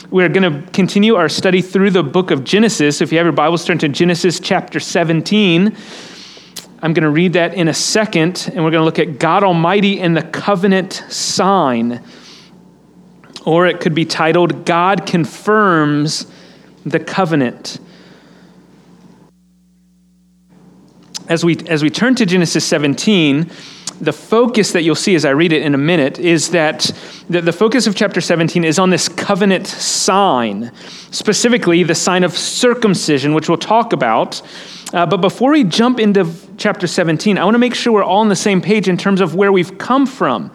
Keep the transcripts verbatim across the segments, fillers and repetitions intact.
We're going to continue our study through the book of Genesis. So if you have your Bibles, turn to Genesis chapter seventeen. I'm going to read that in a second, and we're going to look at God Almighty and the covenant sign. Or it could be titled, God Confirms the Covenant. As we, as we turn to Genesis seventeen, the focus that you'll see as I read it in a minute is that the, the focus of chapter seventeen is on this covenant sign, specifically the sign of circumcision, which we'll talk about. Uh, but before we jump into chapter seventeen, I want to make sure we're all on the same page in terms of where we've come from.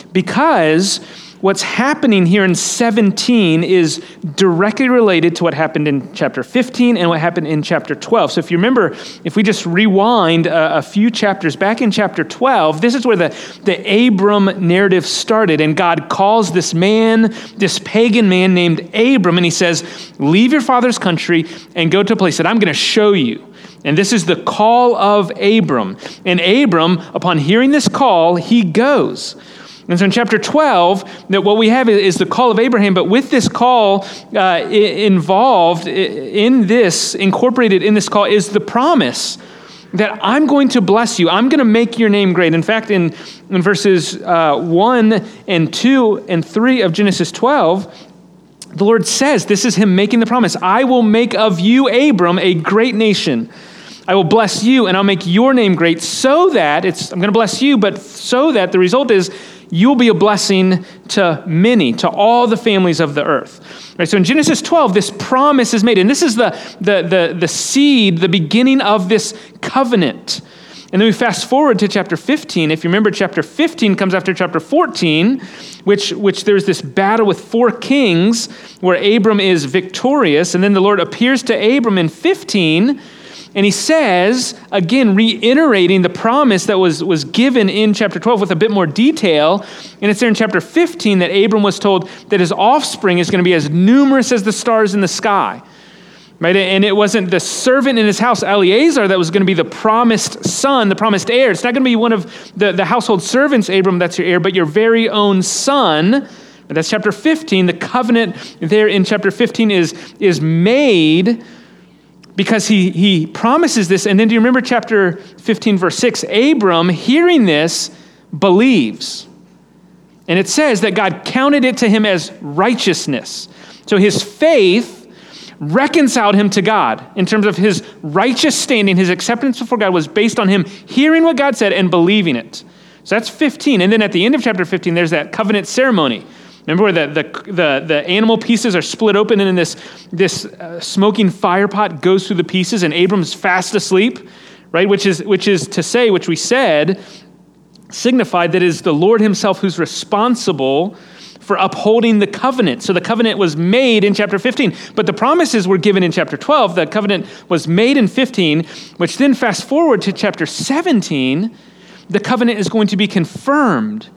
Because what's happening here in seventeen is directly related to what happened in chapter fifteen and what happened in chapter twelve. So if you remember, if we just rewind a, a few chapters back in chapter twelve, this is where the, the Abram narrative started. And God calls this man, this pagan man named Abram, and he says, leave your father's country and go to a place that I'm going to show you. And this is the call of Abram. And Abram, upon hearing this call, he goes. And so in chapter twelve, that what we have is the call of Abraham, but with this call uh, involved in this, incorporated in this call, is the promise that I'm going to bless you. I'm going to make your name great. In fact, in, in verses uh, one and two and three of Genesis twelve, the Lord says, this is him making the promise, I will make of you, Abram, a great nation. I will bless you and I'll make your name great so that, it's I'm going to bless you, but so that the result is you'll be a blessing to many, to all the families of the earth. Right, so in Genesis twelve, this promise is made, and this is the, the, the, the seed, the beginning of this covenant. And then we fast forward to chapter fifteen. If you remember, chapter fifteen comes after chapter fourteen, which, which there's this battle with four kings where Abram is victorious, and then the Lord appears to Abram in fifteen, and he says, again, reiterating the promise that was, was given in chapter twelve with a bit more detail. And it's there in chapter fifteen that Abram was told that his offspring is going to be as numerous as the stars in the sky. Right? And it wasn't the servant in his house, Eliezer, that was going to be the promised son, the promised heir. It's not going to be one of the, the household servants, Abram, that's your heir, but your very own son. And that's chapter fifteen. The covenant there in chapter fifteen is, is made because he, he promises this. And then do you remember chapter fifteen, verse six? Abram, hearing this, believes. And it says that God counted it to him as righteousness. So his faith reconciled him to God in terms of his righteous standing. His acceptance before God was based on him hearing what God said and believing it. So that's fifteen. And then at the end of chapter fifteen, there's that covenant ceremony. Remember where the, the, the, the animal pieces are split open and then this, this uh, smoking fire pot goes through the pieces and Abram's fast asleep, right? Which is, which is to say, which we said, signified that it is the Lord himself who's responsible for upholding the covenant. So the covenant was made in chapter fifteen, but the promises were given in chapter twelve. The covenant was made in fifteen, which then fast forward to chapter seventeen, the covenant is going to be confirmed.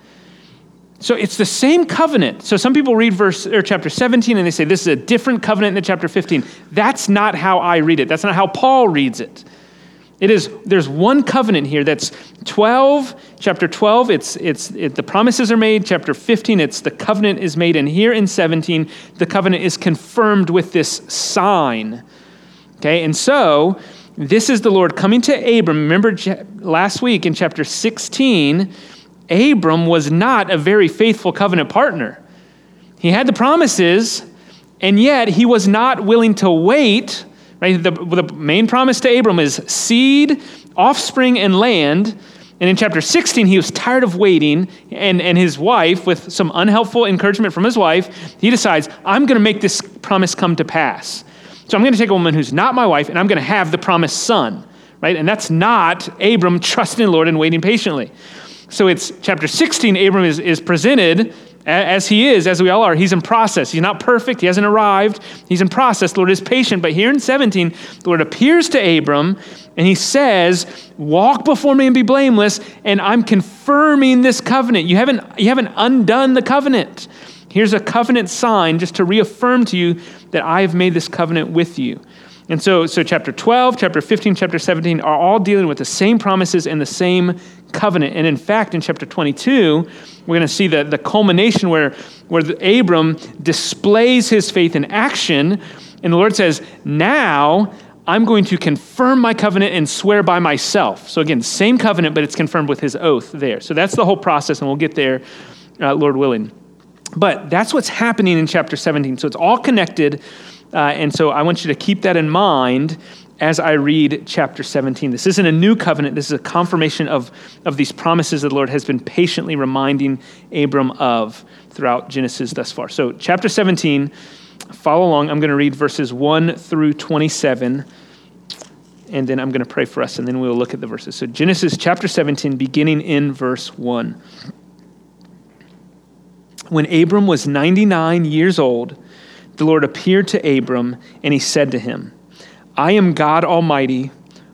So it's the same covenant. So some people read verse or chapter seventeen and they say this is a different covenant than chapter fifteen. That's not how I read it. That's not how Paul reads it. It is, there's one covenant here that's twelve, chapter twelve, it's it's it, the promises are made. Chapter fifteen, it's the covenant is made. And here in seventeen, the covenant is confirmed with this sign. Okay, and so this is the Lord coming to Abram. Remember last week in chapter sixteen, Abram was not a very faithful covenant partner. He had the promises, and yet he was not willing to wait. Right? The, the main promise to Abram is seed, offspring, and land. And in chapter sixteen, he was tired of waiting, and, and his wife, with some unhelpful encouragement from his wife, he decides, I'm going to make this promise come to pass. So I'm going to take a woman who's not my wife, and I'm going to have the promised son. Right? And that's not Abram trusting the Lord and waiting patiently. So it's chapter sixteen, Abram is, is presented as he is, as we all are. He's in process. He's not perfect. He hasn't arrived. He's in process. The Lord is patient. But here in seventeen, the Lord appears to Abram and he says, walk before me and be blameless. And I'm confirming this covenant. You haven't, you haven't undone the covenant. Here's a covenant sign just to reaffirm to you that I have made this covenant with you. And so, so chapter twelve, chapter fifteen, chapter seventeen are all dealing with the same promises and the same covenant. And in fact, in chapter twenty-two, we're going to see the, the culmination where, where the, Abram displays his faith in action. And the Lord says, now I'm going to confirm my covenant and swear by myself. So again, same covenant, but it's confirmed with his oath there. So that's the whole process, and we'll get there, uh, Lord willing. But that's what's happening in chapter seventeen. So it's all connected. Uh, and so I want you to keep that in mind as I read chapter seventeen. This isn't a new covenant. This is a confirmation of, of these promises that the Lord has been patiently reminding Abram of throughout Genesis thus far. So chapter seventeen, follow along. I'm going to read verses one through twenty-seven, and then I'm going to pray for us, and then we'll look at the verses. So Genesis chapter seventeen, beginning in verse one. When Abram was ninety-nine years old, the Lord appeared to Abram, and he said to him, I am God Almighty.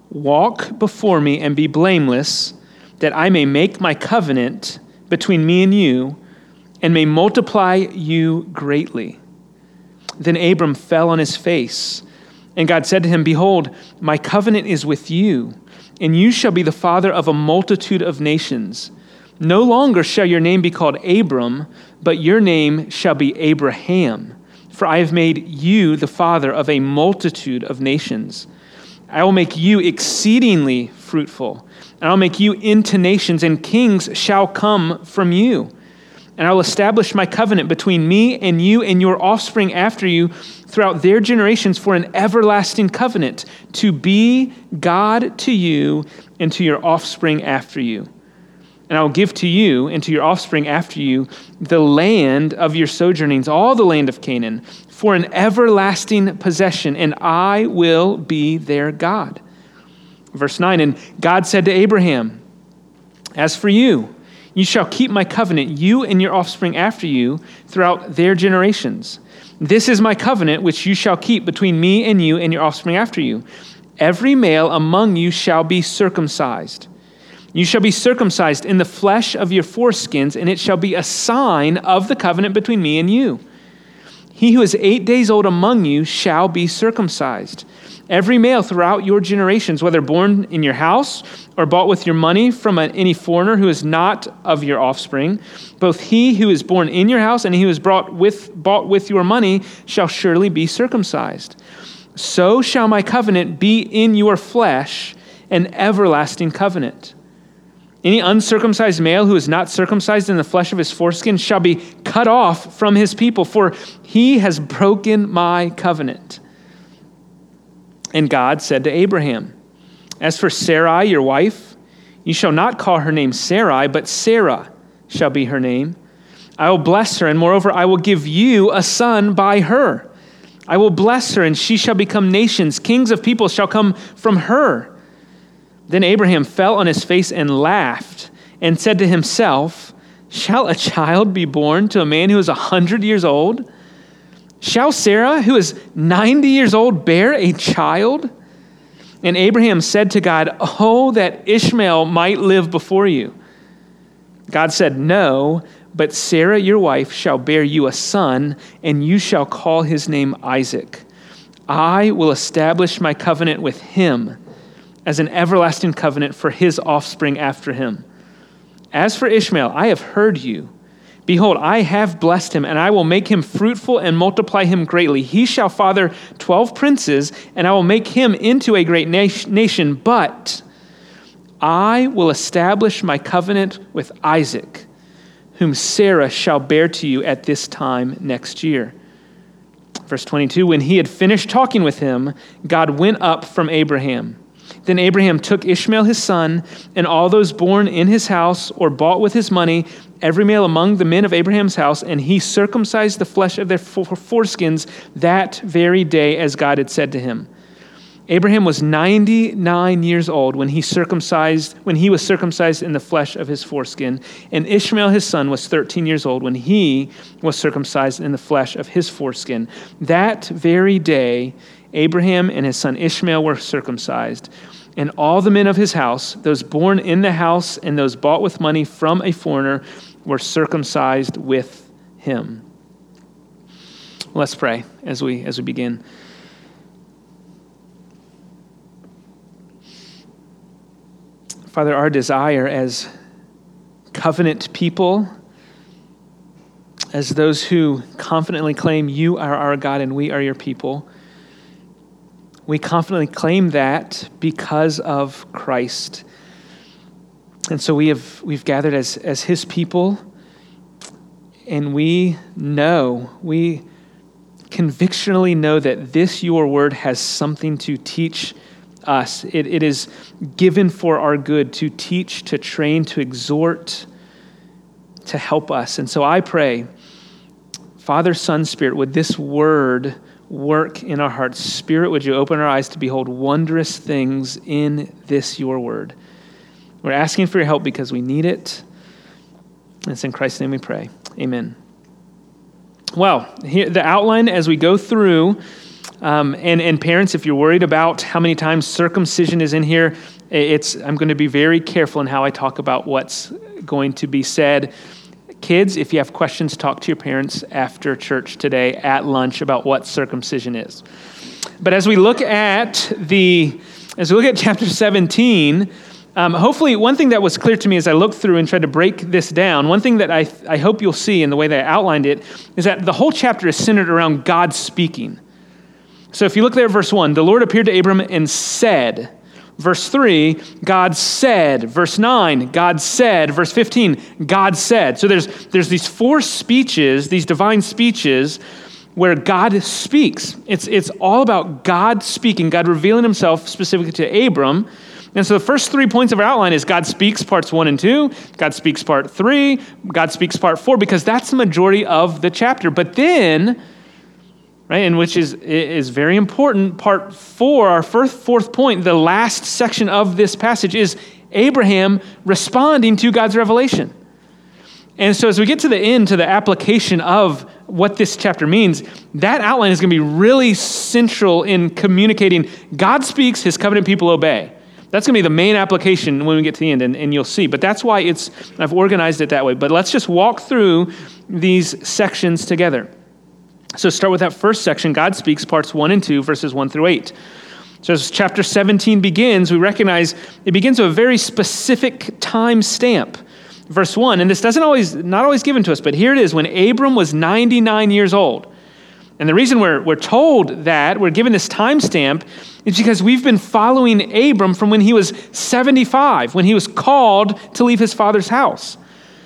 Walk before me and be blameless, that I may make my covenant between me and you, and may multiply you greatly. Then Abram fell on his face, and God said to him, Behold, my covenant is with you, and you shall be the father of a multitude of nations. No longer shall your name be called Abram, but your name shall be Abraham. For I have made you the father of a multitude of nations. I will make you exceedingly fruitful, and I'll make you into nations, and kings shall come from you. And I will establish my covenant between me and you and your offspring after you throughout their generations for an everlasting covenant, to be God to you and to your offspring after you. And I will give to you and to your offspring after you the land of your sojournings, all the land of Canaan, for an everlasting possession, and I will be their God. Verse nine, and God said to Abraham, As for you, you shall keep my covenant, you and your offspring after you, throughout their generations. This is my covenant which you shall keep between me and you and your offspring after you. Every male among you shall be circumcised. You shall be circumcised in the flesh of your foreskins, and it shall be a sign of the covenant between me and you. He who is eight days old among you shall be circumcised. Every male throughout your generations, whether born in your house or bought with your money from a, any foreigner who is not of your offspring, both he who is born in your house and he who is brought with, bought with your money shall surely be circumcised. So shall my covenant be in your flesh, an everlasting covenant. Any uncircumcised male who is not circumcised in the flesh of his foreskin shall be cut off from his people, for he has broken my covenant. And God said to Abraham, As for Sarai, your wife, you shall not call her name Sarai, but Sarah shall be her name. I will bless her, and moreover, I will give you a son by her. I will bless her, and she shall become nations. Kings of people shall come from her. Then Abraham fell on his face and laughed and said to himself, Shall a child be born to a man who is a hundred years old? Shall Sarah, who is ninety years old, bear a child? And Abraham said to God, Oh, that Ishmael might live before you. God said, No, but Sarah, your wife, shall bear you a son, and you shall call his name Isaac. I will establish my covenant with him as an everlasting covenant for his offspring after him. As for Ishmael, I have heard you. Behold, I have blessed him, and I will make him fruitful and multiply him greatly. He shall father twelve princes, and I will make him into a great nation. But I will establish my covenant with Isaac, whom Sarah shall bear to you at this time next year. Verse twenty-two, when he had finished talking with him, God went up from Abraham. Then Abraham took Ishmael his son, and all those born in his house or bought with his money, every male among the men of Abraham's house, and he circumcised the flesh of their foreskins that very day as God had said to him. Abraham was ninety-nine years old when he circumcised, when he was circumcised in the flesh of his foreskin, and Ishmael his son was thirteen years old when he was circumcised in the flesh of his foreskin. That very day, Abraham and his son Ishmael were circumcised, and all the men of his house, those born in the house and those bought with money from a foreigner, were circumcised with him. Let's pray as we as we begin. Father, our desire as covenant people, as those who confidently claim you are our God and we are your people, we confidently claim that because of Christ. And so we have we've gathered as, as his people, and we know, we convictionally know that this your word has something to teach us. It, it is given for our good to teach, to train, to exhort, to help us. And so I pray, Father, Son, Spirit, would this word work in our hearts? Spirit, would you open our eyes to behold wondrous things in this your word? We're asking for your help because we need it. And it's in Christ's name we pray. Amen. Well, here the outline as we go through, um, and, and parents, if you're worried about how many times circumcision is in here, it's I'm going to be very careful in how I talk about what's going to be said. Kids, if you have questions, talk to your parents after church today at lunch about what circumcision is. But as we look at the, as we look at chapter seventeen, um, hopefully one thing that was clear to me as I looked through and tried to break this down, one thing that I, I hope you'll see in the way that I outlined it is that the whole chapter is centered around God speaking. So if you look there at verse one, the Lord appeared to Abram and said. Verse three, God said. Verse nine, God said. Verse fifteen, God said. So there's there's these four speeches, these divine speeches, where God speaks. It's it's all about God speaking, God revealing himself specifically to Abram. And so the first three points of our outline is God speaks parts one and two, God speaks part three, God speaks part four, because that's the majority of the chapter. But then, right, and which is is very important, part four, our first, fourth point, the last section of this passage is Abraham responding to God's revelation. And so as we get to the end, to the application of what this chapter means, that outline is going to be really central in communicating God speaks, his covenant people obey. That's going to be the main application when we get to the end, and, and you'll see. But that's why it's I've organized it that way. But let's just walk through these sections together. So start with that first section, God speaks, parts one and two, verses one through eight. So as chapter seventeen begins, we recognize it begins with a very specific time stamp. Verse one, and this doesn't always, not always given to us, but here it is, when Abram was ninety-nine years old. And the reason we're, we're told that, we're given this time stamp, is because we've been following Abram from when he was seventy-five, when he was called to leave his father's house.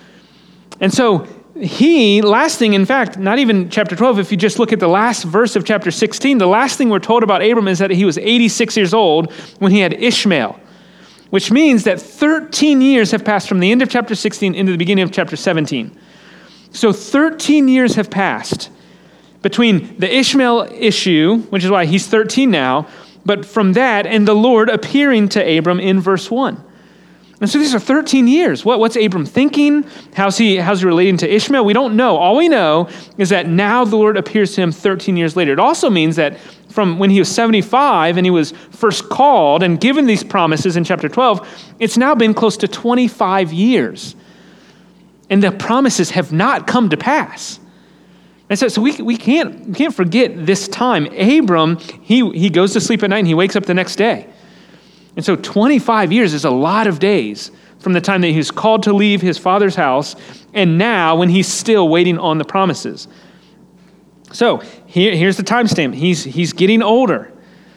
And so he, last thing, in fact, not even chapter twelve, if you just look at the last verse of chapter sixteen, the last thing we're told about Abram is that he was eighty-six years old when he had Ishmael, which means that thirteen years have passed from the end of chapter sixteen into the beginning of chapter seventeen. So thirteen years have passed between the Ishmael issue, which is why he's thirteen now, but from that and the Lord appearing to Abram in verse one. And so these are thirteen years. What, what's Abram thinking? How's he, how's he relating to Ishmael? We don't know. All we know is that now the Lord appears to him thirteen years later. It also means that from when he was seventy-five and he was first called and given these promises in chapter twelve, it's now been close to twenty-five years. And the promises have not come to pass. And so, so we we can't we can't forget this time. Abram, he he goes to sleep at night and he wakes up the next day. And so twenty-five years is a lot of days from the time that he was called to leave his father's house and now when he's still waiting on the promises. So here, here's the timestamp. He's he's getting older.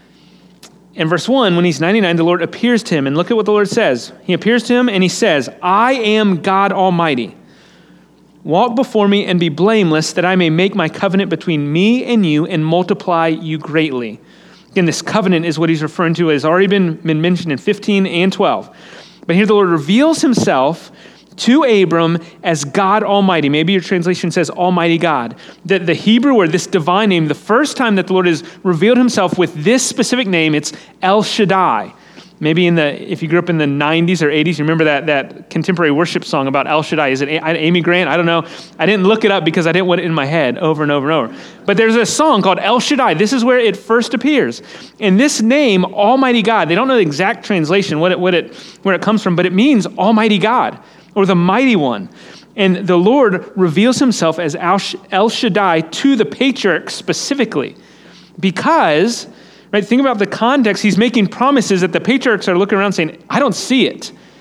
In verse one, when he's ninety-nine, the Lord appears to him. And look at what the Lord says. He appears to him and he says, I am God Almighty. Walk before me and be blameless, that I may make my covenant between me and you and multiply you greatly. Again, this covenant is what he's referring to, has already been, been mentioned in fifteen and twelve. But here the Lord reveals himself to Abram as God Almighty. Maybe your translation says Almighty God. The, the Hebrew word, this divine name, the first time that the Lord has revealed himself with this specific name, it's El Shaddai. Maybe in the, if you grew up in the nineties or eighties, you remember that that contemporary worship song about El Shaddai. Is it Amy Grant? I don't know. I didn't look it up because I didn't want it in my head over and over and over. But there's a song called El Shaddai. This is where it first appears. And this name, Almighty God, they don't know the exact translation, what it, what it, where it comes from, but it means Almighty God or the Mighty One. And the Lord reveals himself as El Shaddai to the patriarchs specifically because... Right, think about the context. He's making promises that the patriarchs are looking around saying, I don't see it.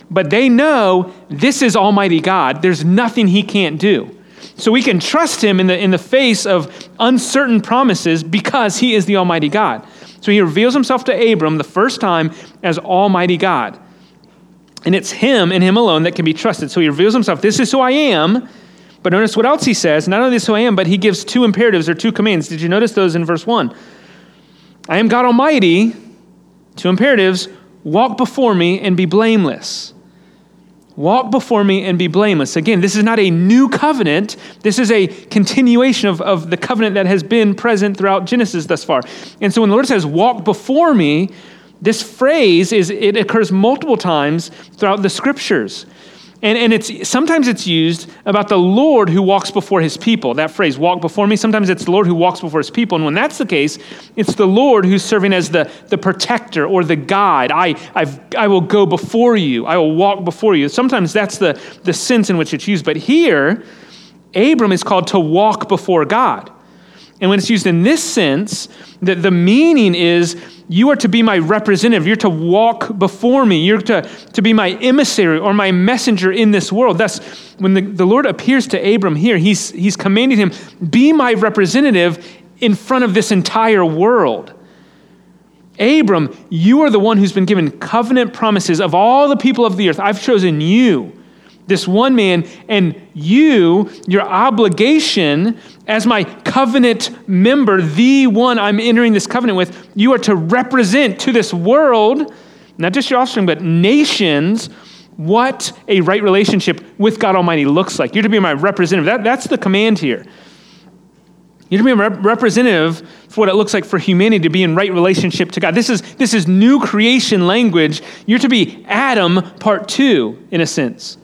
but they know this is Almighty God. There's nothing he can't do. So we can trust him in the, in the face of uncertain promises because he is the Almighty God. So he reveals himself to Abram the first time as Almighty God. And it's him and him alone that can be trusted. So he reveals himself, this is who I am. But notice what else he says. Not only this is who I am, but he gives two imperatives or two commands. Did you notice those in verse one? I am God Almighty, two imperatives, walk before me and be blameless. Walk before me and be blameless. Again, this is not a new covenant. This is a continuation of, of the covenant that has been present throughout Genesis thus far. And so when the Lord says, walk before me, this phrase, is it occurs multiple times throughout the scriptures. And, and it's sometimes it's used about the Lord who walks before his people. That phrase, walk before me, sometimes it's the Lord who walks before his people. And when that's the case, it's the Lord who's serving as the, the protector or the guide. I I've, I will go before you. I will walk before you. Sometimes that's the, the sense in which it's used. But here, Abram is called to walk before God. And when it's used in this sense, the, the meaning is you are to be my representative. You're to walk before me. You're to, to be my emissary or my messenger in this world. Thus, when the, the Lord appears to Abram here, he's, he's commanding him, be my representative in front of this entire world. Abram, you are the one who's been given covenant promises of all the people of the earth. I've chosen you, this one man, and you, your obligation as my covenant member, the one I'm entering this covenant with, you are to represent to this world, not just your offspring, but nations, what a right relationship with God Almighty looks like. You're to be my representative. That, that's the command here. You're to be a rep- representative for what it looks like for humanity to be in right relationship to God. This is, this is new creation language. You're to be Adam part two, in a sense.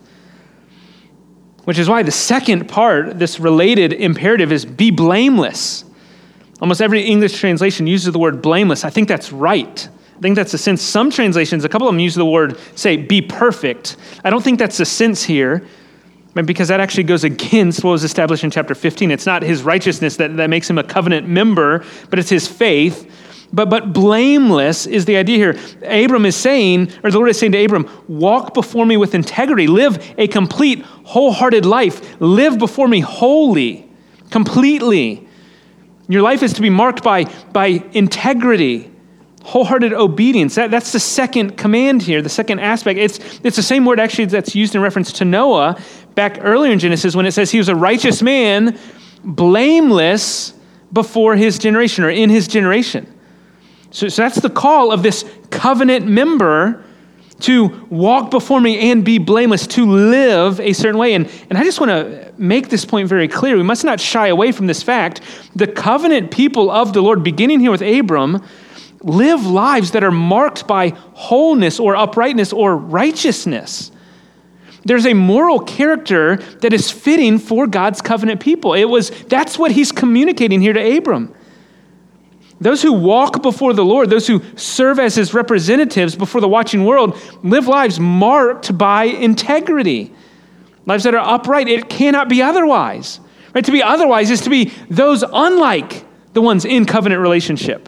Which is why the second part, this related imperative, is be blameless. Almost every English translation uses the word blameless. I think that's right. I think that's the sense. Some translations, a couple of them use the word, say, be perfect. I don't think that's the sense here, because that actually goes against what was established in chapter fifteen. It's not his righteousness that, that makes him a covenant member, but it's his faith. But but blameless is the idea here. Abram is saying, or the Lord is saying to Abram, walk before me with integrity. Live a complete, wholehearted life. Live before me wholly, completely. Your life is to be marked by, by integrity, wholehearted obedience. That, that's the second command here, the second aspect. It's, it's the same word actually that's used in reference to Noah back earlier in Genesis when it says he was a righteous man, blameless before his generation or in his generation. So, so that's the call of this covenant member to walk before me and be blameless, to live a certain way. And, and I just want to make this point very clear. We must not shy away from this fact. The covenant people of the Lord, beginning here with Abram, live lives that are marked by wholeness or uprightness or righteousness. There's a moral character that is fitting for God's covenant people. It was, that's what he's communicating here to Abram. Those who walk before the Lord, those who serve as his representatives before the watching world, live lives marked by integrity, lives that are upright. It cannot be otherwise. Right? To be otherwise is to be those unlike the ones in covenant relationship.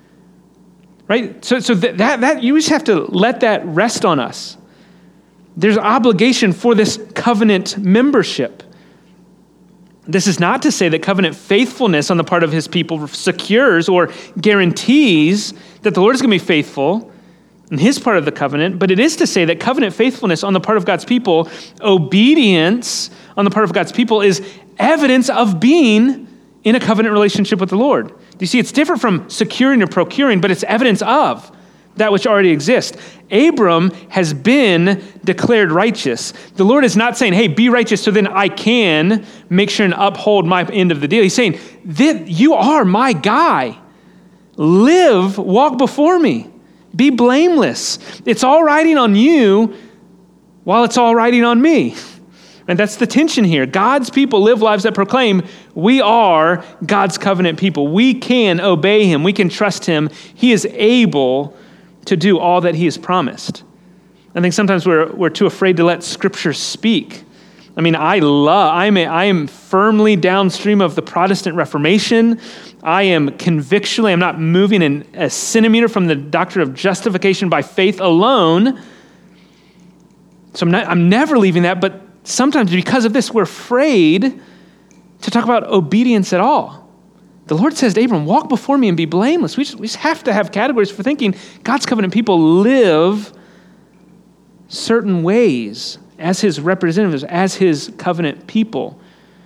Right? So, so that, that, that you just have to let that rest on us. There's obligation for this covenant membership. This is not to say that covenant faithfulness on the part of his people secures or guarantees that the Lord is going to be faithful in his part of the covenant, but it is to say that covenant faithfulness on the part of God's people, obedience on the part of God's people, is evidence of being in a covenant relationship with the Lord. Do you see, it's different from securing or procuring, but it's evidence of that which already exists. Abram has been declared righteous. The Lord is not saying, hey, be righteous so then I can make sure and uphold my end of the deal. He's saying, you are my guy. Live, walk before me. Be blameless. It's all riding on you while it's all riding on me. And that's the tension here. God's people live lives that proclaim we are God's covenant people. We can obey him. We can trust him. He is able to do all that he has promised. I think sometimes we're we're too afraid to let Scripture speak. I mean, I love, I'm a, I am firmly downstream of the Protestant Reformation. I am convictionally, I'm not moving in a centimeter from the doctrine of justification by faith alone. So I'm, not, I'm never leaving that, but sometimes because of this, we're afraid to talk about obedience at all. The Lord says to Abram, walk before me and be blameless. We just, we just have to have categories for thinking God's covenant people live certain ways as his representatives, as his covenant people.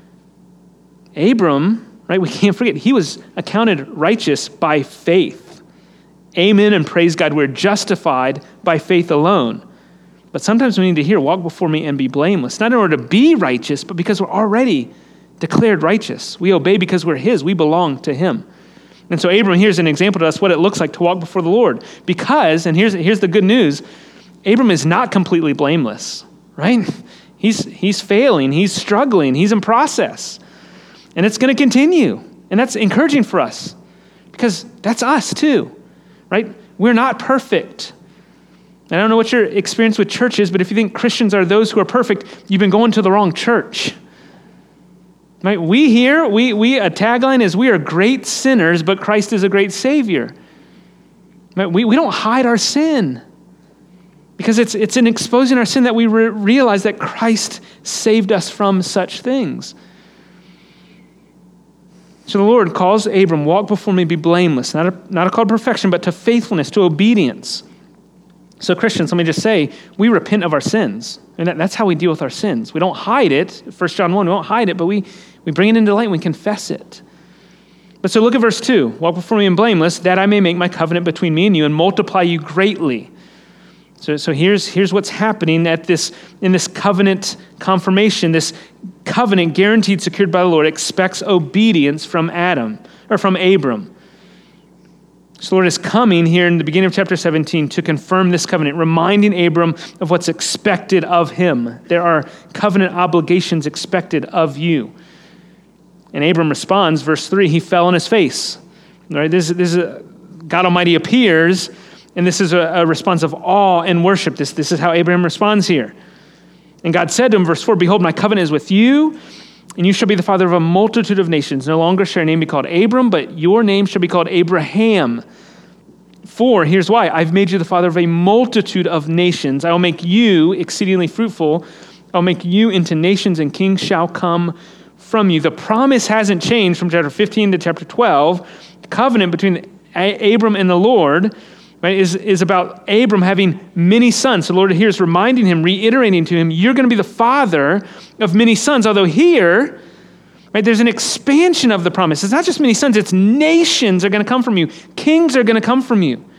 Abram, right, we can't forget, he was accounted righteous by faith. Amen and praise God, we're justified by faith alone. But sometimes we need to hear, walk before me and be blameless, not in order to be righteous, but because we're already declared righteous. We obey because we're his. We belong to him. And so Abram, here's an example to us what it looks like to walk before the Lord. Because, and here's, here's the good news, Abram is not completely blameless, right? He's, he's failing. He's struggling. He's in process. And it's going to continue. And that's encouraging for us because that's us too, right? We're not perfect. I don't know what your experience with church is, but if you think Christians are those who are perfect, you've been going to the wrong church. Right? We here, we, we a tagline is we are great sinners, but Christ is a great Savior. Right? We, we don't hide our sin because it's, it's in exposing our sin that we re- realize that Christ saved us from such things. So the Lord calls Abram, walk before me, be blameless, not a, not a call to perfection, but to faithfulness, to obedience. So Christians, let me just say, we repent of our sins. And that, that's how we deal with our sins. We don't hide it. First John one, we don't hide it, but we, we bring it into light and we confess it. But so look at verse two. Walk before me and blameless, that I may make my covenant between me and you and multiply you greatly. So, so here's, here's what's happening at this in this covenant confirmation. This covenant guaranteed, secured by the Lord, expects obedience from Adam, or from Abram. So the Lord is coming here in the beginning of chapter seventeen to confirm this covenant, reminding Abram of what's expected of him. There are covenant obligations expected of you. And Abram responds, verse three, he fell on his face. Right? This, this is a, God Almighty appears, and this is a, a response of awe and worship. This, this is how Abraham responds here. And God said to him, verse four, behold, my covenant is with you, and you shall be the father of a multitude of nations. No longer shall your name be called Abram, but your name shall be called Abraham. For, here's why, I've made you the father of a multitude of nations. I will make you exceedingly fruitful. I'll make you into nations, and kings shall come from you. The promise hasn't changed from chapter fifteen to chapter twelve. The covenant between Abram and the Lord, right, is, is about Abram having many sons. So the Lord here is reminding him, reiterating to him, you're going to be the father of many sons. Although here, right, there's an expansion of the promise. It's not just many sons, it's nations are going to come from you. Kings are going to come from you.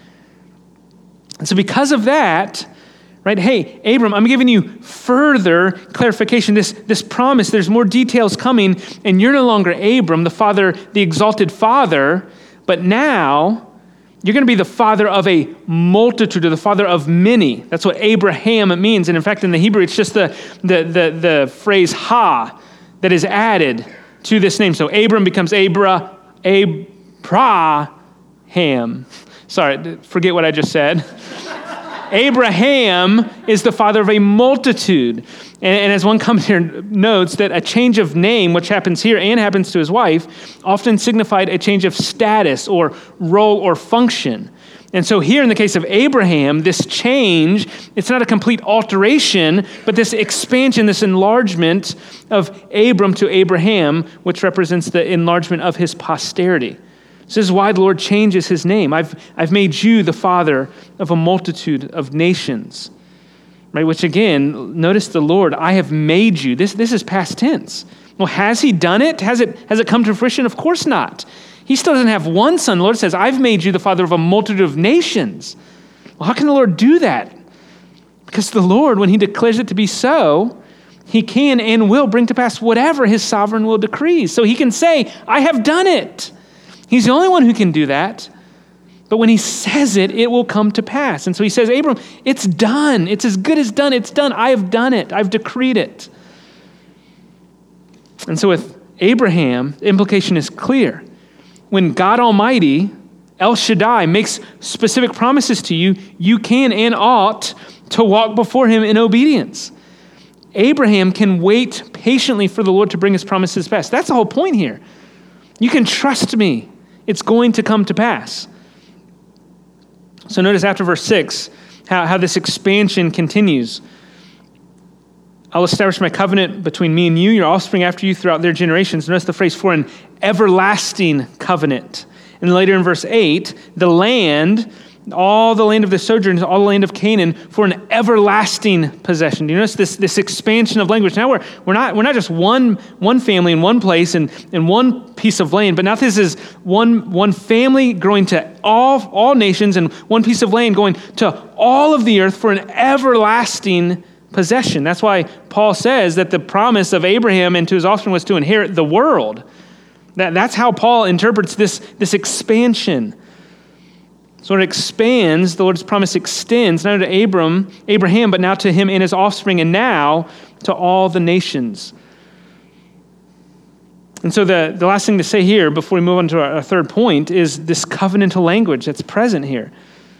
And so because of that, right, hey, Abram, I'm giving you further clarification. This, this promise, there's more details coming, and you're no longer Abram, the father, the exalted father, but now you're going to be the father of a multitude, or the father of many. That's what Abraham means. And in fact, in the Hebrew, it's just the, the, the, the phrase ha that is added to this name. So Abram becomes Abra, Abraham. Sorry, forget what I just said. Abraham is the father of a multitude. And, and as one commentator notes, that a change of name, which happens here and happens to his wife, often signified a change of status or role or function. And so here in the case of Abraham, this change, it's not a complete alteration, but this expansion, this enlargement of Abram to Abraham, which represents the enlargement of his posterity. This is why the Lord changes his name. I've, I've made you the father of a multitude of nations. Right? Which again, notice the Lord, I have made you. This, this is past tense. Well, has he done it? Has it, has it come to fruition? Of course not. He still doesn't have one son. The Lord says, I've made you the father of a multitude of nations. Well, how can the Lord do that? Because the Lord, when he declares it to be so, he can and will bring to pass whatever his sovereign will decrees. So he can say, I have done it. He's the only one who can do that. But when he says it, it will come to pass. And so he says, Abram, it's done. It's as good as done. It's done. I have done it. I've decreed it. And so with Abraham, the implication is clear. When God Almighty, El Shaddai, makes specific promises to you, you can and ought to walk before him in obedience. Abraham can wait patiently for the Lord to bring his promises to pass. That's the whole point here. You can trust me. It's going to come to pass. So notice after verse six, how, how this expansion continues. I'll establish my covenant between me and you, your offspring after you throughout their generations. Notice the phrase for an everlasting covenant. And later in verse eight, the land, all the land of the sojourners, all the land of Canaan for an everlasting possession. Do you notice this, this expansion of language? Now we're, we're not we're not just one, one family in one place and, and one piece of land, but now this is one, one family growing to all, all nations and one piece of land going to all of the earth for an everlasting possession. That's why Paul says that the promise of Abraham and to his offspring was to inherit the world. That, that's how Paul interprets this, this expansion. So it expands, the Lord's promise extends, not to Abram, Abraham, but now to him and his offspring, and now to all the nations. And so the, the last thing to say here before we move on to our, our third point is this covenantal language that's present here.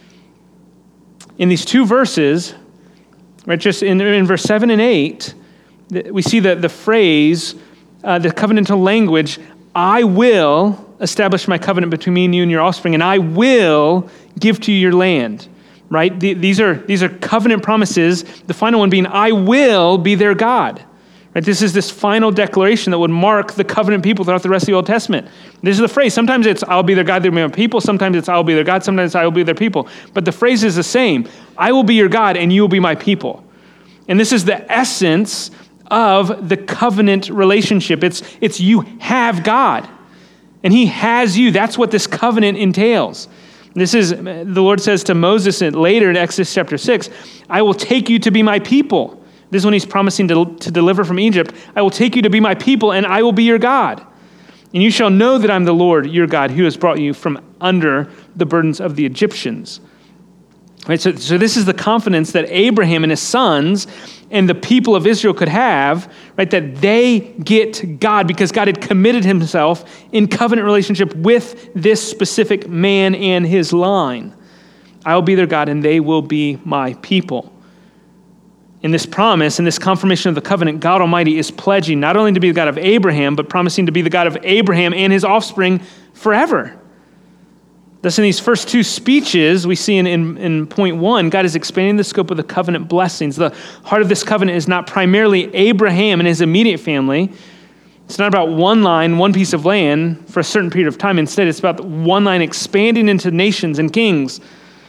In these two verses, right, just in, in verse seven and eight, we see the, the phrase, uh, the covenantal language, I will establish my covenant between me and you and your offspring, and I will give to you your land, right? The, these are these are covenant promises, the final one being, I will be their God, right? This is this final declaration that would mark the covenant people throughout the rest of the Old Testament. This is the phrase. Sometimes it's, I'll be their God, they'll be my people. Sometimes it's, I'll be their God. Sometimes I will be their people. But the phrase is the same. I will be your God, and you will be my people. And this is the essence of the covenant relationship. It's, it's you have God, and he has you. That's what this covenant entails. This is, the Lord says to Moses later in Exodus chapter six, I will take you to be my people. This is when he's promising to, to deliver from Egypt. I will take you to be my people, and I will be your God. And you shall know that I'm the Lord, your God, who has brought you from under the burdens of the Egyptians. Right, so, so this is the confidence that Abraham and his sons and the people of Israel could have, right, that they get God because God had committed himself in covenant relationship with this specific man and his line. I will be their God, and they will be my people. In this promise, in this confirmation of the covenant, God Almighty is pledging not only to be the God of Abraham, but promising to be the God of Abraham and his offspring forever. Thus, in these first two speeches, we see in, in, in point one, God is expanding the scope of the covenant blessings. The heart of this covenant is not primarily Abraham and his immediate family. It's not about one line, one piece of land for a certain period of time. Instead, it's about one line expanding into nations and kings.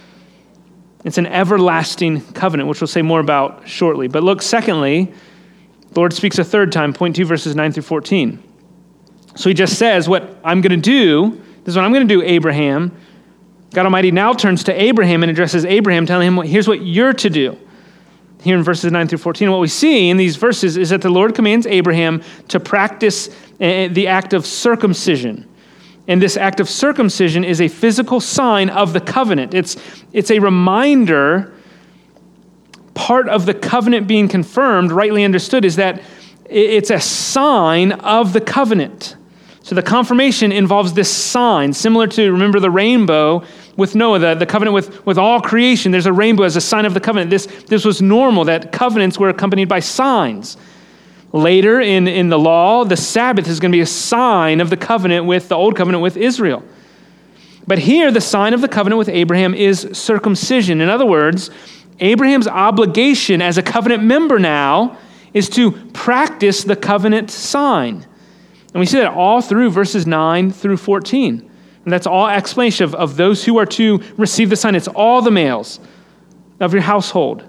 It's an everlasting covenant, which we'll say more about shortly. But look, secondly, the Lord speaks a third time, point two, verses nine through fourteen. So he just says, what I'm going to do, this is what I'm going to do, Abraham. God Almighty now turns to Abraham and addresses Abraham, telling him, here's what you're to do. Here in verses nine through fourteen, what we see in these verses is that the Lord commands Abraham to practice the act of circumcision. And this act of circumcision is a physical sign of the covenant. It's, it's a reminder, part of the covenant being confirmed, rightly understood, is that it's a sign of the covenant. So the confirmation involves this sign, similar to, remember the rainbow with Noah, the, the covenant with, with all creation. There's a rainbow as a sign of the covenant. This, this was normal, that covenants were accompanied by signs. Later in, in the law, the Sabbath is going to be a sign of the covenant with the old covenant with Israel. But here, the sign of the covenant with Abraham is circumcision. In other words, Abraham's obligation as a covenant member now is to practice the covenant sign. And we see that all through verses nine through fourteen. And that's all explanation of, of those who are to receive the sign. It's all the males of your household.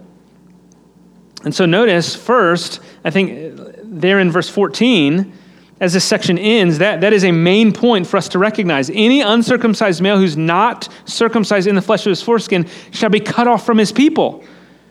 And so notice first, I think there in verse fourteen, as this section ends, that, that is a main point for us to recognize. Any uncircumcised male who's not circumcised in the flesh of his foreskin shall be cut off from his people.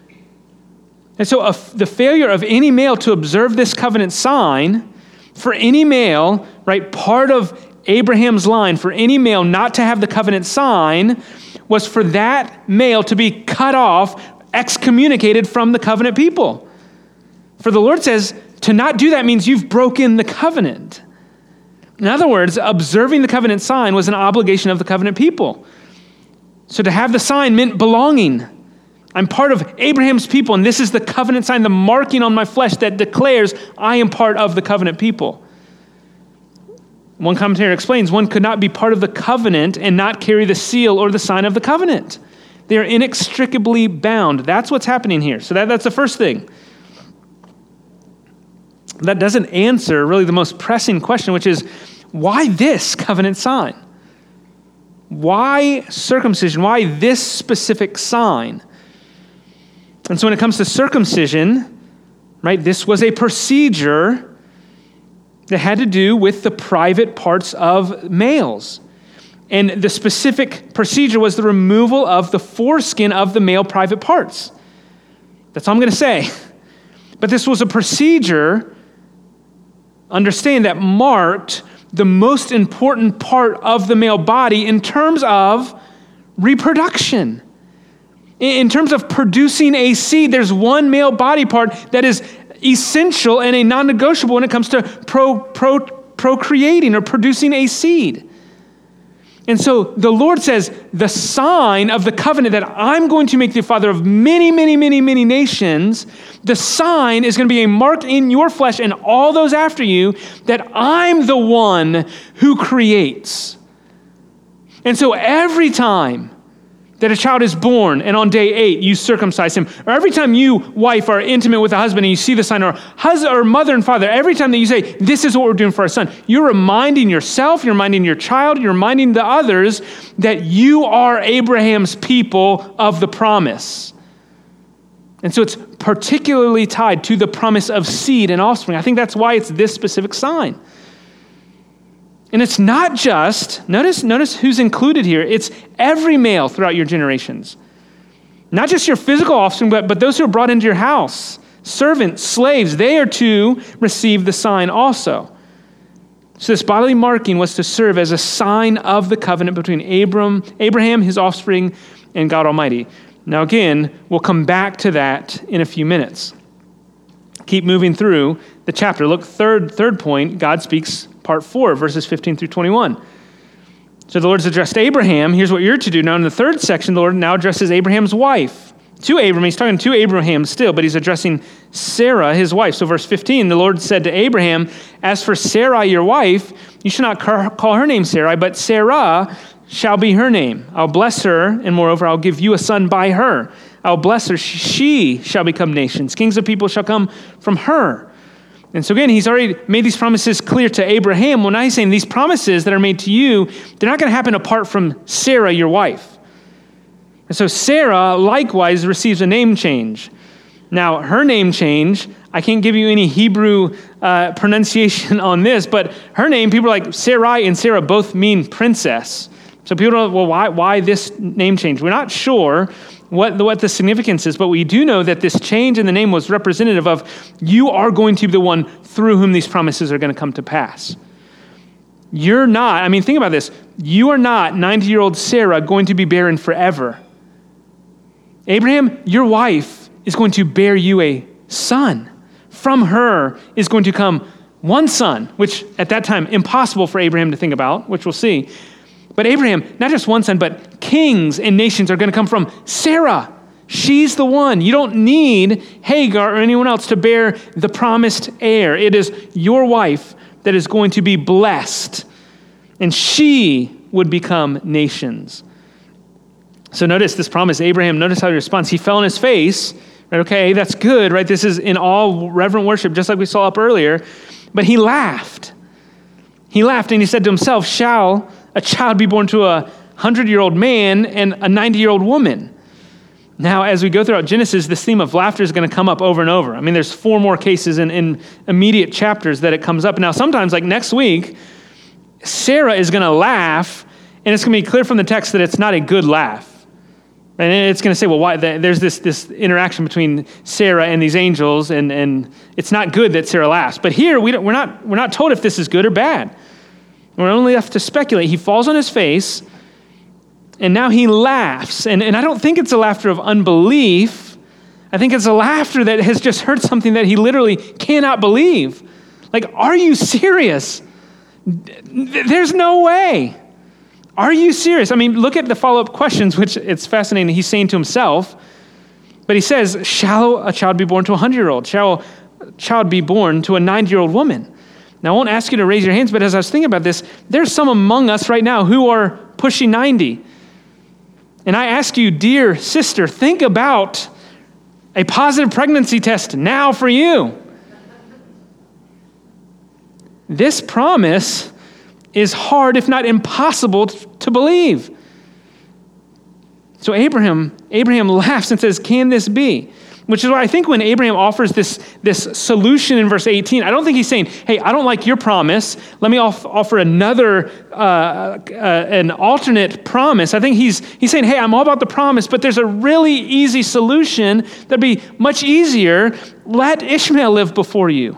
And so a, the failure of any male to observe this covenant sign, for any male, right, part of Abraham's line, for any male not to have the covenant sign, was for that male to be cut off, excommunicated from the covenant people. For the Lord says, to not do that means you've broken the covenant. In other words, observing the covenant sign was an obligation of the covenant people. So to have the sign meant belonging. I'm part of Abraham's people, and this is the covenant sign, the marking on my flesh that declares I am part of the covenant people. One commentator explains, one could not be part of the covenant and not carry the seal or the sign of the covenant. They are inextricably bound. That's what's happening here. So that, that's the first thing. that doesn't answer really the most pressing question, which is, why this covenant sign? Why circumcision? Why this specific sign? And so when it comes to circumcision, right, this was a procedure that had to do with the private parts of males. And the specific procedure was the removal of the foreskin of the male private parts. That's all I'm going to say. But this was a procedure, understand, that marked the most important part of the male body in terms of reproduction. In terms of producing a seed, there's one male body part that is essential and a non-negotiable when it comes to pro, pro, procreating or producing a seed. And so the Lord says, the sign of the covenant that I'm going to make the father of many, many, many, many nations, the sign is going to be a mark in your flesh and all those after you that I'm the one who creates. And so every time that a child is born and on day eight you circumcise him, or every time you, wife, are intimate with a husband and you see the sign, or husband or mother and father, every time that you say, this is what we're doing for our son, you're reminding yourself, you're reminding your child, you're reminding the others that you are Abraham's people of the promise. And so it's particularly tied to the promise of seed and offspring. I think that's why it's this specific sign. And it's not just, notice, notice who's included here. It's every male throughout your generations. Not just your physical offspring, but, but those who are brought into your house. Servants, slaves, they are to receive the sign also. So this bodily marking was to serve as a sign of the covenant between Abram, Abraham, his offspring, and God Almighty. Now again, we'll come back to that in a few minutes. Keep moving through the chapter. Look, third, third point, God speaks part four, verses fifteen through twenty-one. So the Lord's addressed Abraham. Here's what you're to do. Now in the third section, the Lord now addresses Abraham's wife. To Abraham, he's talking to Abraham still, but he's addressing Sarah, his wife. So verse fifteen, the Lord said to Abraham, as for Sarai, your wife, you shall not call her name Sarai, but Sarah shall be her name. I'll bless her, and moreover, I'll give you a son by her. I'll bless her. She shall become nations. Kings of people shall come from her. And so again, he's already made these promises clear to Abraham. When I'm saying these promises that are made to you, they're not going to happen apart from Sarah, your wife. And so Sarah likewise receives a name change. Now, her name change, I can't give you any Hebrew uh, pronunciation on this, but her name, people are like, Sarai and Sarah both mean princess. So people are, well, why, why this name change? We're not sure what the, what the significance is, but we do know that this change in the name was representative of you are going to be the one through whom these promises are going to come to pass. You're not, I mean, think about this. You are not ninety-year-old Sarah going to be barren forever. Abraham, your wife is going to bear you a son. From her is going to come one son, which at that time, impossible for Abraham to think about, which we'll see. But Abraham, not just one son, but kings and nations are going to come from Sarah. She's the one. You don't need Hagar or anyone else to bear the promised heir. It is your wife that is going to be blessed, and she would become nations. So notice this promise, Abraham, notice how he responds. He fell on his face, right? Okay, that's good, right? This is in all reverent worship, just like we saw up earlier. But he laughed. He laughed and he said to himself, shall a child be born to a hundred-year-old man and a ninety-year-old woman? Now, as we go throughout Genesis, this theme of laughter is going to come up over and over. I mean, there's four more cases in, in immediate chapters that it comes up. Now, sometimes, like next week, Sarah is going to laugh, and it's going to be clear from the text that it's not a good laugh. And it's going to say, well, why? There's this this interaction between Sarah and these angels, and, and it's not good that Sarah laughs. But here, we don't, we're not we're not told if this is good or bad. We're only left to speculate. He falls on his face, and now he laughs. And, and I don't think it's a laughter of unbelief. I think it's a laughter that has just heard something that he literally cannot believe. Like, are you serious? There's no way. Are you serious? I mean, look at the follow-up questions, which it's fascinating. He's saying to himself, but he says, shall a child be born to a hundred-year-old? Shall a child be born to a ninety-year-old woman? Now, I won't ask you to raise your hands, but as I was thinking about this, there's some among us right now who are pushing ninety. And I ask you, dear sister, think about a positive pregnancy test now for you. this promise is hard, if not impossible, to believe. So Abraham, Abraham laughs and says, can this be? Which is why I think when Abraham offers this, this solution in verse eighteen, I don't think he's saying, hey, I don't like your promise. Let me off, offer another, uh, uh, an alternate promise. I think he's, he's saying, hey, I'm all about the promise, but there's a really easy solution that'd be much easier. Let Ishmael live before you.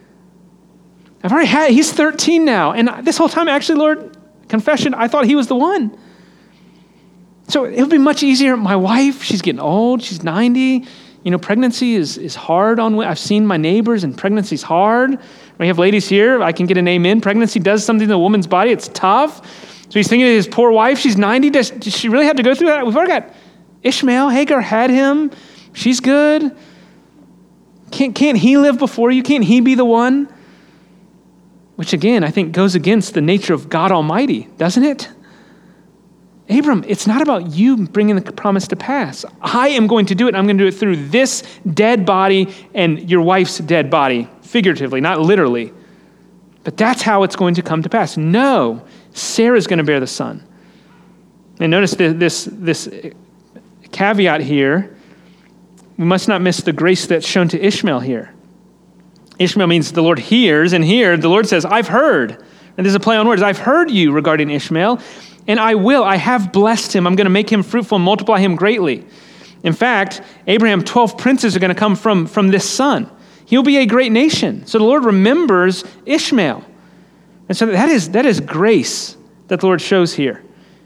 I've already had, he's thirteen now. And this whole time, actually, Lord, confession, I thought he was the one. So it would be much easier. My wife, she's getting old. She's ninety. You know, pregnancy is, is hard on, I've seen my neighbors and pregnancy's hard. We have ladies here, I can get an amen. Pregnancy does something to a woman's body, it's tough. So he's thinking of his poor wife, she's ninety, does, does she really have to go through that? We've already got Ishmael, Hagar had him, she's good. Can't, can't he live before you? Can't he be the one? Which again, I think goes against the nature of God Almighty, doesn't it? Abram, it's not about you bringing the promise to pass. I am going to do it. I'm going to do it through this dead body and your wife's dead body, figuratively, not literally. But that's how it's going to come to pass. No, Sarah's going to bear the son. And notice this, this caveat here. We must not miss the grace that's shown to Ishmael here. Ishmael means the Lord hears, and here the Lord says, I've heard. And there's a play on words. I've heard you regarding Ishmael. And I will, I have blessed him. I'm going to make him fruitful and multiply him greatly. In fact, Abraham, twelve princes are going to come from, from this son. He'll be a great nation. So the Lord remembers Ishmael. And so that is, that is grace that the Lord shows here.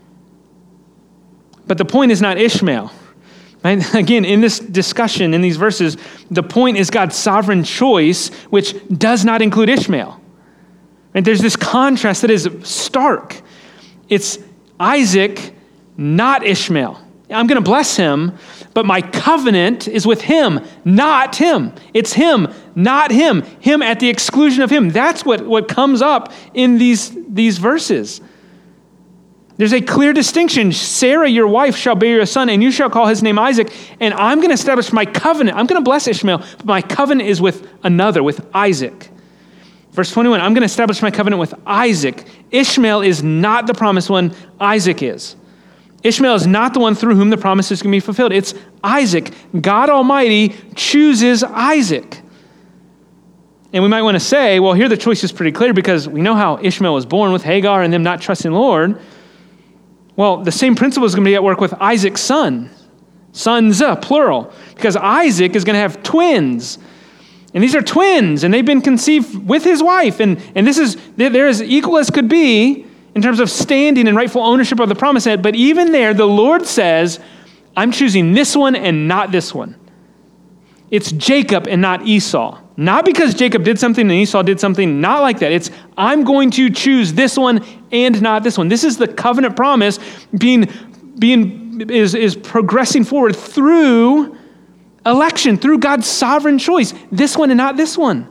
But the point is not Ishmael. Right? Again, in this discussion, in these verses, the point is God's sovereign choice, which does not include Ishmael. And there's this contrast that is stark. It's Isaac, not Ishmael. I'm going to bless him, but my covenant is with him, not him. It's him, not him. Him at the exclusion of him. That's what, what comes up in these, these verses. There's a clear distinction. Sarah, your wife, shall bear you a son, and you shall call his name Isaac, and I'm going to establish my covenant. I'm going to bless Ishmael, but my covenant is with another, with Isaac. Verse twenty-one, I'm going to establish my covenant with Isaac. Ishmael is not the promised one, Isaac is. Ishmael is not the one through whom the promise is going to be fulfilled. It's Isaac. God Almighty chooses Isaac. And we might want to say, well, here the choice is pretty clear because we know how Ishmael was born with Hagar and them not trusting the Lord. Well, the same principle is going to be at work with Isaac's son. Sons, uh, plural. Because Isaac is going to have twins. And these are twins, and they've been conceived with his wife. And, and this is, they're as equal as could be in terms of standing and rightful ownership of the promised land. But even there, the Lord says, I'm choosing this one and not this one. It's Jacob and not Esau. Not because Jacob did something and Esau did something, not like that. It's, I'm going to choose this one and not this one. This is the covenant promise being, being is, is progressing forward through election, through God's sovereign choice. This one and not this one.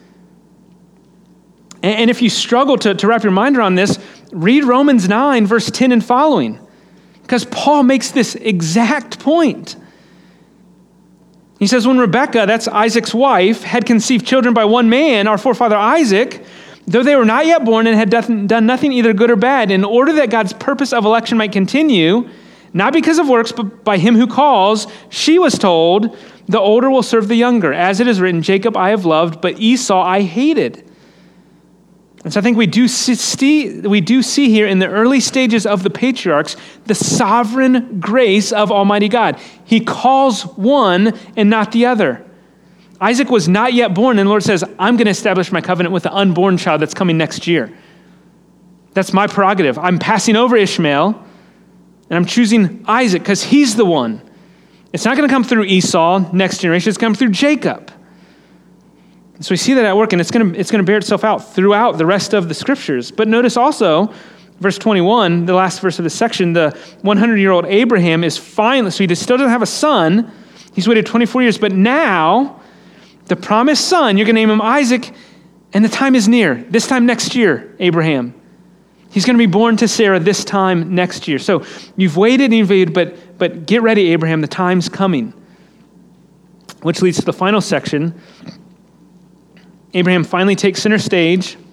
And, and if you struggle to, to wrap your mind around this, read Romans nine, verse ten and following. Because Paul makes this exact point. He says, when Rebekah, that's Isaac's wife, had conceived children by one man, our forefather Isaac, though they were not yet born and had done nothing either good or bad, in order that God's purpose of election might continue, not because of works, but by him who calls, she was told, the older will serve the younger. As it is written, Jacob I have loved, but Esau I hated. And so I think we do see, we do see here in the early stages of the patriarchs, the sovereign grace of Almighty God. He calls one and not the other. Isaac was not yet born, and the Lord says, I'm going to establish my covenant with the unborn child that's coming next year. That's my prerogative. I'm passing over Ishmael, and I'm choosing Isaac because he's the one. It's not going to come through Esau, next generation. It's going to come through Jacob. So we see that at work, and it's going to it's going to bear itself out throughout the rest of the scriptures. But notice also, verse twenty-one, the last verse of this section, the hundred-year-old Abraham is finally, so he still doesn't have a son. He's waited twenty-four years, but now the promised son, you're going to name him Isaac, and the time is near. This time next year, Abraham. He's going to be born to Sarah this time next year. So you've waited and you've waited, but, but get ready, Abraham, the time's coming. Which leads to the final section. Abraham finally takes center stage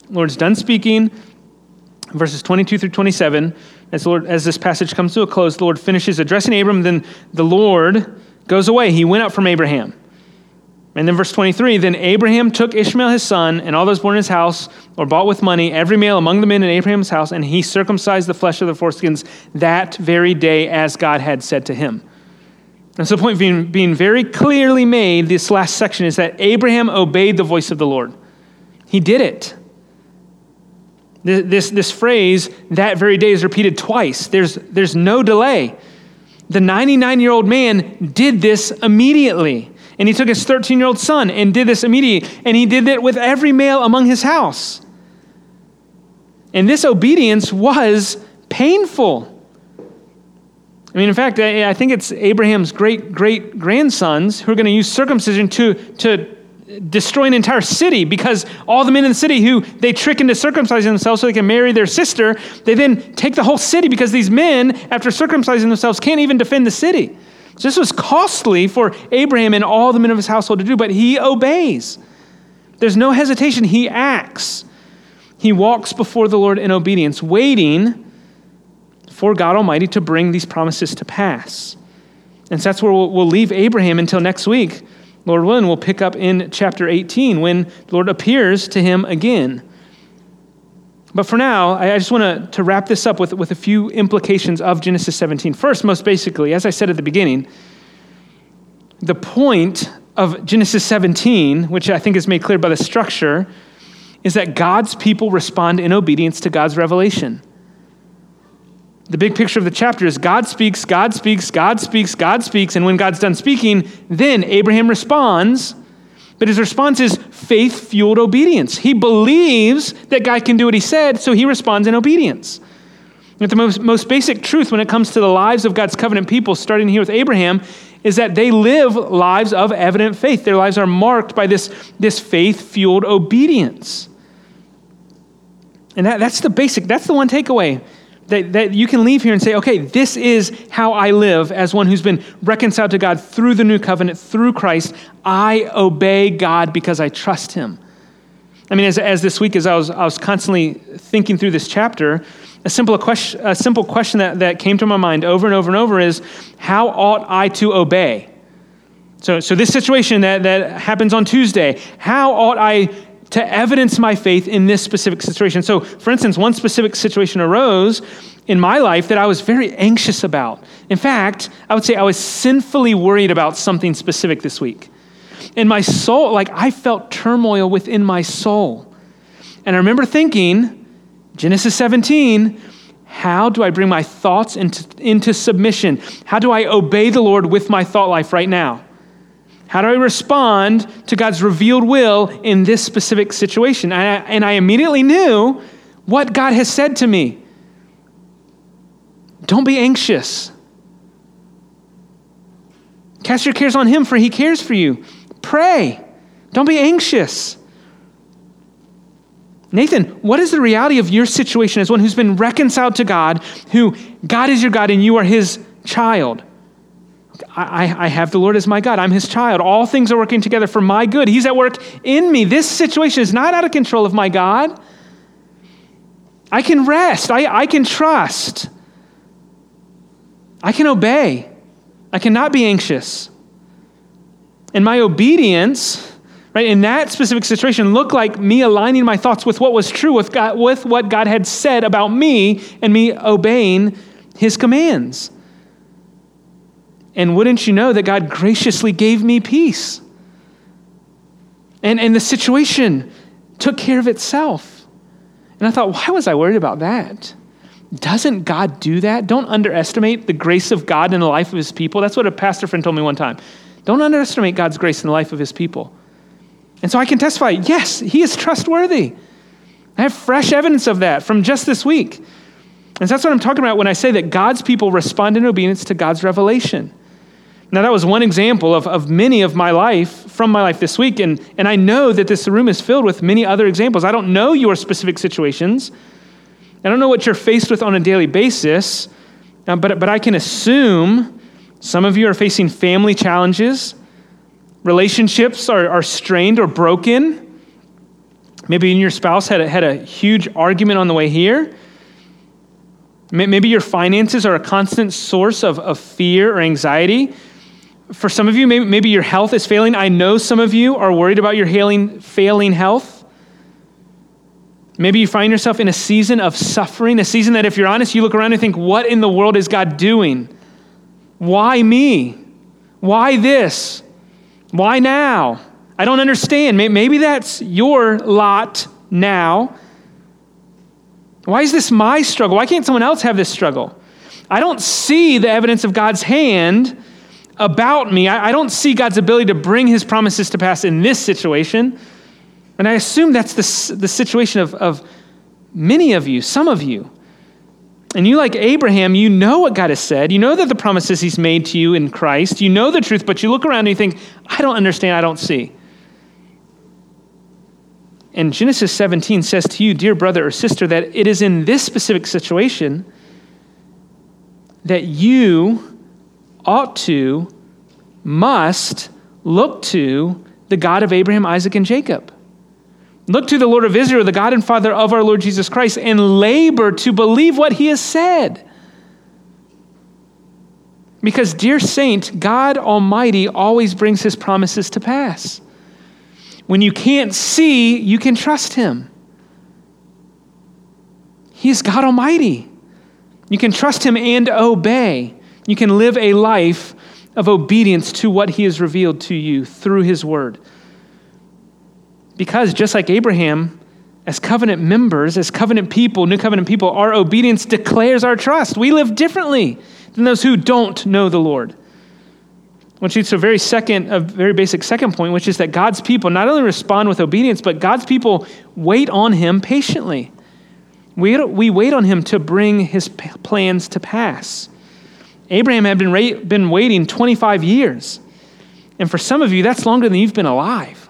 The Lord's done speaking. Verses twenty-two through twenty-seven, as, the Lord, as this passage comes to a close, the Lord finishes addressing Abram, then the Lord goes away. He went out from Abraham. And then verse twenty-three, then Abraham took Ishmael his son, and all those born in his house, or bought with money, every male among the men in Abraham's house, and he circumcised the flesh of the foreskins that very day as God had said to him. And so the point being, being very clearly made, this last section, is that Abraham obeyed the voice of the Lord. He did it. This, this, this phrase, that very day, is repeated twice. There's, there's no delay. The ninety-nine-year-old man did this immediately. And he took his thirteen-year-old son and did this immediately. And he did it with every male among his house. And this obedience was painful. I mean, in fact, I think it's Abraham's great-great-grandsons who are going to use circumcision to, to destroy an entire city, because all the men in the city who they trick into circumcising themselves so they can marry their sister, they then take the whole city because these men, after circumcising themselves, can't even defend the city. So this was costly for Abraham and all the men of his household to do, but he obeys. There's no hesitation. He acts. He walks before the Lord in obedience, waiting for God Almighty to bring these promises to pass. And so that's where we'll, we'll leave Abraham until next week. Lord willing, we'll pick up in chapter eighteen when the Lord appears to him again. But for now, I just want to, to wrap this up with, with a few implications of Genesis seventeen. First, most basically, as I said at the beginning, the point of Genesis seventeen, which I think is made clear by the structure, is that God's people respond in obedience to God's revelation. The big picture of the chapter is God speaks, God speaks, God speaks, God speaks, and when God's done speaking, then Abraham responds, but his response is faith-fueled obedience. He believes that God can do what he said, so he responds in obedience. And the most, most basic truth when it comes to the lives of God's covenant people, starting here with Abraham, is that they live lives of evident faith. Their lives are marked by this, this faith-fueled obedience. And that, that's the basic, that's the one takeaway. That, that you can leave here and say, okay, this is how I live as one who's been reconciled to God through the new covenant, through Christ. I obey God because I trust him. I mean, as, as this week, as I was, I was constantly thinking through this chapter, a simple question, a simple question that, that came to my mind over and over and over is, how ought I to obey? So, so this situation that, that happens on Tuesday, how ought I to evidence my faith in this specific situation? So, for instance, one specific situation arose in my life that I was very anxious about. In fact, I would say I was sinfully worried about something specific this week. In my soul, like I felt turmoil within my soul. And I remember thinking, Genesis seventeen, how do I bring my thoughts into, into submission? How do I obey the Lord with my thought life right now? How do I respond to God's revealed will in this specific situation? And I, and I immediately knew what God has said to me. Don't be anxious. Cast your cares on him, for he cares for you. Pray. Don't be anxious. Nathan, what is the reality of your situation as one who's been reconciled to God, who God is your God and you are his child? I, I have the Lord as my God. I'm his child. All things are working together for my good. He's at work in me. This situation is not out of control of my God. I can rest. I, I can trust. I can obey. I cannot be anxious. And my obedience, right, in that specific situation looked like me aligning my thoughts with what was true, with God, with what God had said about me, and me obeying his commands. And wouldn't you know that God graciously gave me peace? And, and the situation took care of itself. And I thought, why was I worried about that? Doesn't God do that? Don't underestimate the grace of God in the life of his people. That's what a pastor friend told me one time. Don't underestimate God's grace in the life of his people. And so I can testify, yes, he is trustworthy. I have fresh evidence of that from just this week. And so that's what I'm talking about when I say that God's people respond in obedience to God's revelation. Now, that was one example of, of many of my life, from my life this week, and, and I know that this room is filled with many other examples. I don't know your specific situations. I don't know what you're faced with on a daily basis, uh, but, but I can assume some of you are facing family challenges, relationships are, are strained or broken, Maybe you and your spouse had a, had a huge argument on the way here. Maybe your finances are a constant source of, of fear or anxiety. For some of you, maybe, maybe your health is failing. I know some of you are worried about your failing, failing health. Maybe you find yourself in a season of suffering, a season that if you're honest, you look around and think, what in the world is God doing? Why me? Why this? Why now? I don't understand. Maybe that's your lot now. Why is this my struggle? Why can't someone else have this struggle? I don't see the evidence of God's hand about me. I, I don't see God's ability to bring his promises to pass in this situation. And I assume that's the, the situation of, of many of you, some of you. And you, like Abraham, you know what God has said. You know that the promises he's made to you in Christ. You know the truth, but you look around and you think, I don't understand, I don't see. And Genesis seventeen says to you, dear brother or sister, that it is in this specific situation that you ought to, must look to the God of Abraham, Isaac, and Jacob. Look to the Lord of Israel, the God and Father of our Lord Jesus Christ, and labor to believe what he has said. Because, dear saint, God Almighty always brings his promises to pass. When you can't see, you can trust him. He is God Almighty. You can trust him and obey. You can live a life of obedience to what he has revealed to you through his word. Because just like Abraham, as covenant members, as covenant people, new covenant people, our obedience declares our trust. We live differently than those who don't know the Lord. Which leads to a very second, a very basic second point, which is that God's people not only respond with obedience, but God's people wait on him patiently. We, we wait on him to bring his p- plans to pass. Abraham had been, ra- been waiting twenty-five years. And for some of you, that's longer than you've been alive.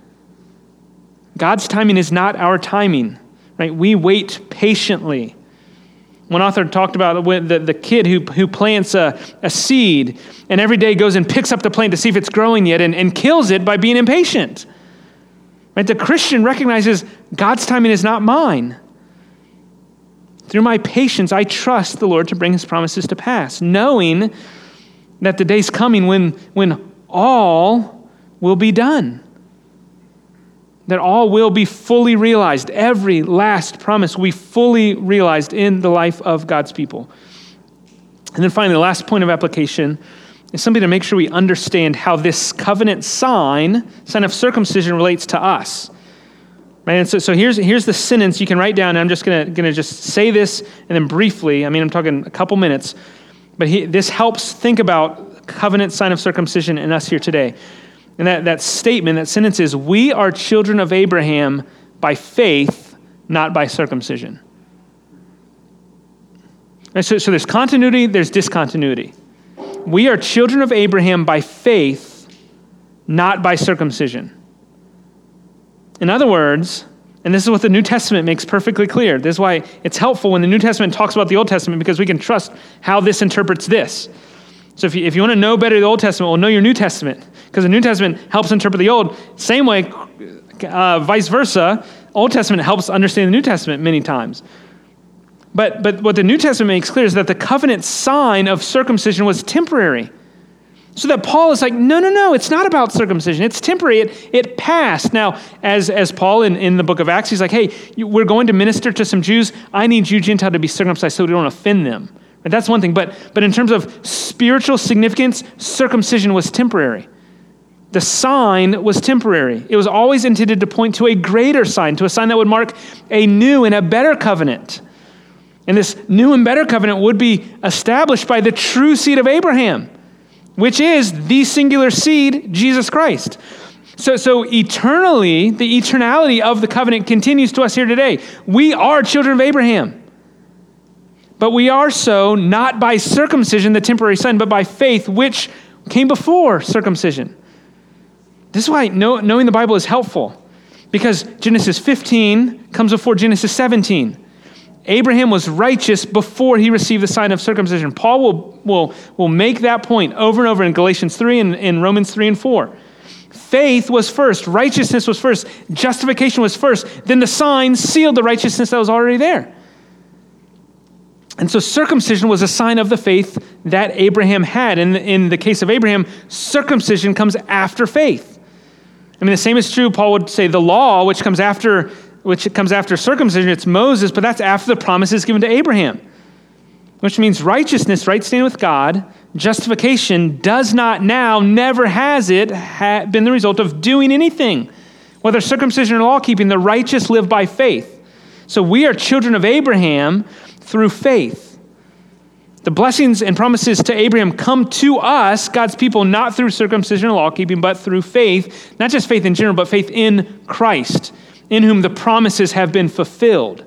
God's timing is not our timing, right? We wait patiently. One author talked about the, the kid who, who plants a, a seed and every day goes and picks up the plant to see if it's growing yet and, and kills it by being impatient. Right? The Christian recognizes God's timing is not mine. Through my patience, I trust the Lord to bring his promises to pass, knowing that the day's coming when, when all will be done. That all will be fully realized. Every last promise will be fully realized in the life of God's people. And then finally, the last point of application is something to make sure we understand how this covenant sign, sign of circumcision, relates to us. Right? And so, so here's, here's the sentence you can write down, and I'm just gonna, gonna just say this, and then briefly, I mean, I'm talking a couple minutes, but he, this helps think about covenant sign of circumcision in us here today. And that, that statement, that sentence is, we are children of Abraham by faith, not by circumcision. And so, so there's continuity, there's discontinuity. We are children of Abraham by faith, not by circumcision. In other words, and this is what the New Testament makes perfectly clear. This is why it's helpful when the New Testament talks about the Old Testament, because we can trust how this interprets this. So if you, if you want to know better the Old Testament, well, know your New Testament, because the New Testament helps interpret the Old. Same way, uh, vice versa, Old Testament helps understand the New Testament many times. But but what the New Testament makes clear is that the covenant sign of circumcision was temporary. So that Paul is like, no, no, no, it's not about circumcision. It's temporary. It, it passed. Now, as, as Paul in, in the book of Acts, he's like, hey, you, we're going to minister to some Jews. I need you, Gentile, to be circumcised so we don't offend them. Right? That's one thing. But, but in terms of spiritual significance, circumcision was temporary. The sign was temporary. It was always intended to point to a greater sign, to a sign that would mark a new and a better covenant. And this new and better covenant would be established by the true seed of Abraham, which is the singular seed, Jesus Christ. So, so eternally, the eternality of the covenant continues to us here today. We are children of Abraham. But we are so not by circumcision, the temporary sign, but by faith, which came before circumcision. This is why know, knowing the Bible is helpful, because Genesis fifteen comes before Genesis seventeen. Abraham was righteous before he received the sign of circumcision. Paul will, will, will make that point over and over in Galatians three and in Romans three and four. Faith was first, righteousness was first, justification was first, then the sign sealed the righteousness that was already there. And so circumcision was a sign of the faith that Abraham had. And in the case of Abraham, circumcision comes after faith. I mean, the same is true, Paul would say, the law, which comes after which comes after circumcision, it's Moses, but that's after the promises given to Abraham. Which means righteousness, right standing with God, justification does not now, never has it, ha- been the result of doing anything. Whether circumcision or law keeping, the righteous live by faith. So we are children of Abraham through faith. The blessings and promises to Abraham come to us, God's people, not through circumcision or law keeping, but through faith, not just faith in general, but faith in Christ, in whom the promises have been fulfilled.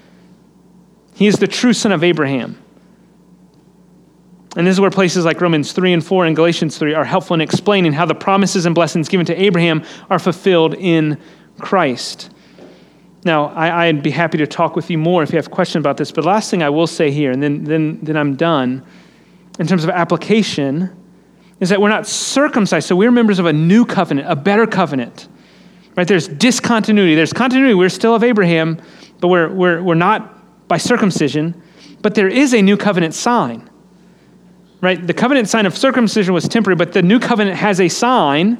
He is the true son of Abraham. And this is where places like Romans three and four and Galatians three are helpful in explaining how the promises and blessings given to Abraham are fulfilled in Christ. Now, I, I'd be happy to talk with you more if you have questions about this, but the last thing I will say here, and then, then, then I'm done, in terms of application, is that we're not circumcised, so we're members of a new covenant, a better covenant. Right? There's discontinuity. There's continuity. We're still of Abraham, but we're, we're, we're not by circumcision, but there is a new covenant sign. Right? The covenant sign of circumcision was temporary, but the new covenant has a sign,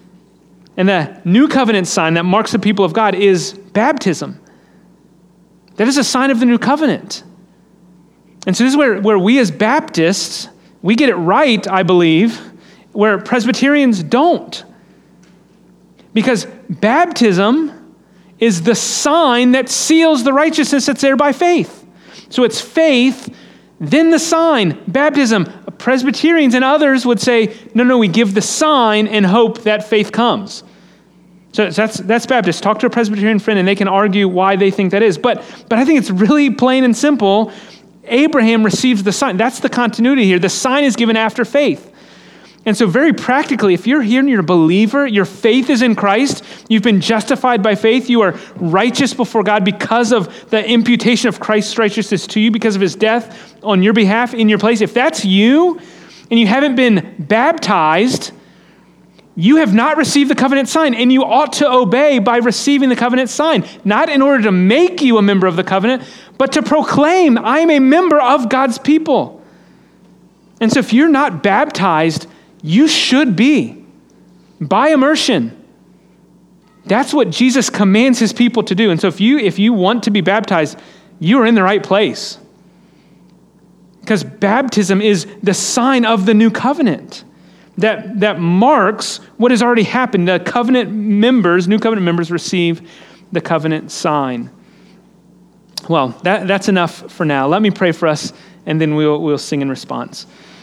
and the new covenant sign that marks the people of God is baptism. That is a sign of the new covenant. And so this is where, where we as Baptists, we get it right, I believe, where Presbyterians don't. Because baptism is the sign that seals the righteousness that's there by faith. So it's faith, then the sign, baptism. Presbyterians and others would say, no, no, we give the sign and hope that faith comes. So that's that's Baptist. Talk to a Presbyterian friend and they can argue why they think that is. But, but I think it's really plain and simple. Abraham receives the sign. That's the continuity here. The sign is given after faith. And so very practically, if you're here and you're a believer, your faith is in Christ, you've been justified by faith, you are righteous before God because of the imputation of Christ's righteousness to you because of his death on your behalf in your place. If that's you and you haven't been baptized, you have not received the covenant sign, and you ought to obey by receiving the covenant sign, not in order to make you a member of the covenant, but to proclaim, I am a member of God's people. And so if you're not baptized, you should be, by immersion. That's what Jesus commands his people to do. And so if you if you want to be baptized, you are in the right place. Because baptism is the sign of the new covenant that, that marks what has already happened. The covenant members, new covenant members, receive the covenant sign. Well, that, that's enough for now. Let me pray for us, and then we'll we'll sing in response.